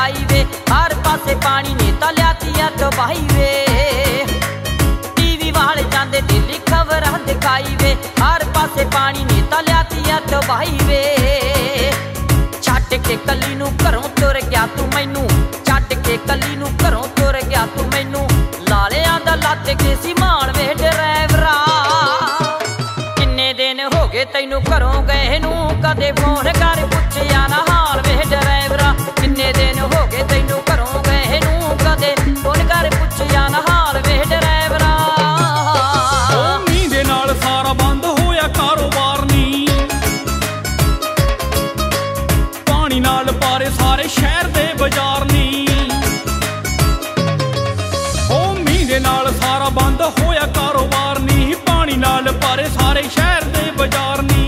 दिखाई वे, हर पासे पानी ने तां लियाती आ तबाही वे। टीवी वाले जांदे डेली खबरां दिखाई वे, हर पासे पानी ने तां लियाती आ तबाही वे। छड्ड के कली नूं घरों तुर गया तू मैनू, छड्ड के कली नूं घरों तुर गया तू मैनू, लालियां दा लद के सी माण वे ड्राइवरा। किन्ने दिन हो गए तैनू घरों गए नू, कदे फोन कर पुछया ना हाल वे ड्राइवरा। किन्ने दिन हो गए तैनू घरों गए नू, कदे फोन कर पुछया ना हाल वे ड्राइवरा। मींह दे नाल सारा बंद होया कारोबार नी, पानी नाल पारे सारे शहर दे बाजार नी। मींह दे नाल सारा बंद होया कारोबार नी, पानी नाल पारे सारे शहर दे बाजार नी।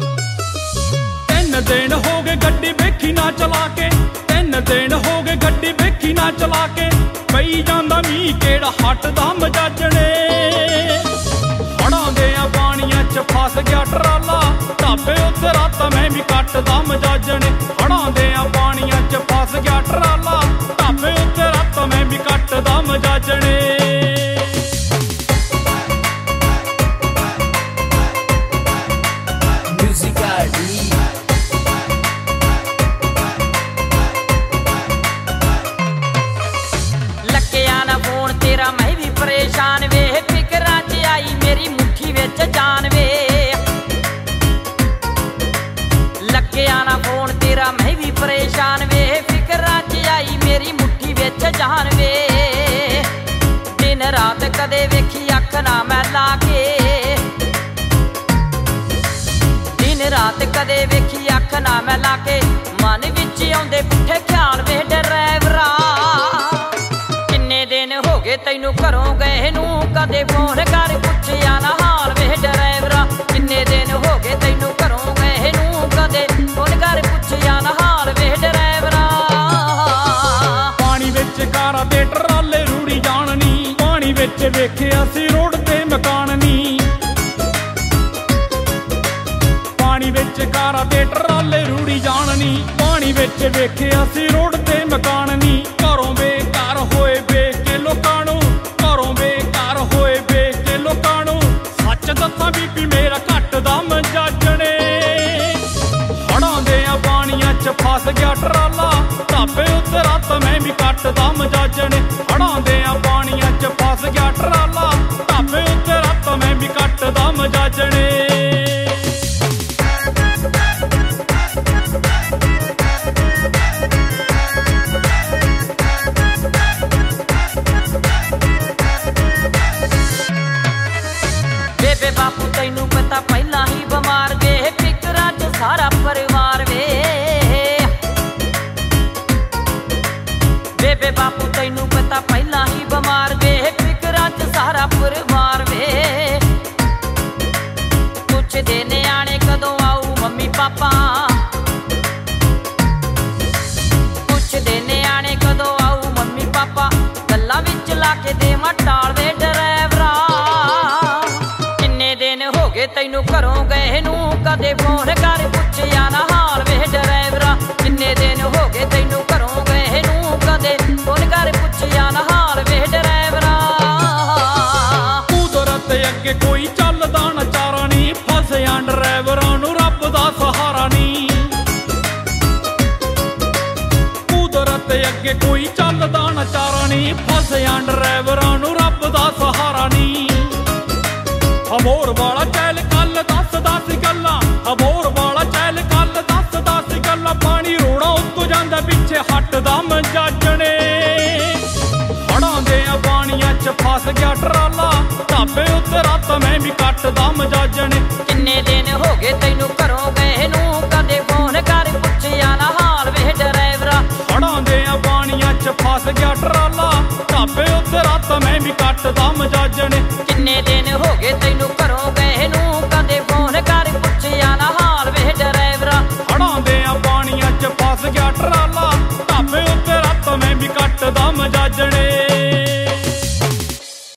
3 दिन हो गए गड्डी वेखी ना चला के, 3 दिन हो गए गड्डी वेखी ना चला के, पई जांदा मींह केड़ा हटदा मजाजणे। हड़ां दे पानियां च फस गया ट्राला, ढाबे उत्ते रात मैं भी कटदा मजाजणे। हड़ां दे पानियां च फस गया ट्राला, ढाबे उत्ते रात मैं भी कटदा मजाजणे। मैं भी परेशान वे, फिकरां च आई मेरी मुट्ठी विच जान वे। लग्या ना फोन तेरा मैं भी परेशान वे, फिकरां च आई मेरी मुट्ठी विच जान वे। दिन रात कदे वेखी अख ना मैं ला के, दिन रात कदे वेखी अख ना मैं ला के, मन विच आउंदे पुठे ख्याल वे ड्राइवरा। दिन हो गए तैनू घरों गए नू, कदे फोन कर पुछया ना हाल वे ड्राइवरा। किन्ने दिन हो गए तैनू घरों गए नू, कदे फोन कर पुछया ना हाल वे ड्राइवरा। पानी विच कारां ते ट्राले रूड़ी जाण नी, पानी विच वेखिया सी रोड ते मकान नी। पानी विच कारां ते ट्राले रूड़ी जाण नी, पानी विच वेखिया सी रोड ते मकान नी। घरों बेकार होए वेख के लोकां नू, घरों बेकार होए वेख के लोकां नू, सच दस्सां बीबी मेरा घटदा मजाजणे। हड़ां दे पानियां च फस गया ट्राला, ढाबे उत्ते रात मैं भी कटदा मजाजणे। हड़ां दे पानियां च फस गया ट्राला, ढाबे उत्ते रात मैं भी कटदा मजाजणे। बेबे बापू तैनू पता पहला ही बीमार वे, फिकरां च सारा परिवार वे। बेबे बापू तैनू पता पहला ही बीमार वे, फिकरां च सारा परिवार वे। पुछदे न्याणे कदों आऊ मम्मी पापा, पुछदे न्याणे कदों आऊ मम्मी पापा, गल्लां विच ला के देवां टाल वे ड्राइवरा। तैनू घरों गए नू, कदे फोन कर पुछया ना हाल वे ड्राइवरा। किन्ने दिन हो गए तैनू घरों गए नू, कदे फोन कर पुछया ना हाल वे ड्राइवरा। कुदरत अगे कोई चलदा ना चारा नी, फसिया ड्राइवरां नू रब दा सहारा नी। कुदरत अगे कोई चलदा ना चारा नी, फसिया ड्राइवरां नू रब दा सहारा नी। अबोर वाला चैल कल दस गल्लां, अबोर वाला चैल कल दस गल्लां, पानी रोड़ा उत्तों जांदा पिछे हटदा मजाजणे। हड़ां दे पानियां च फस गया ट्राला,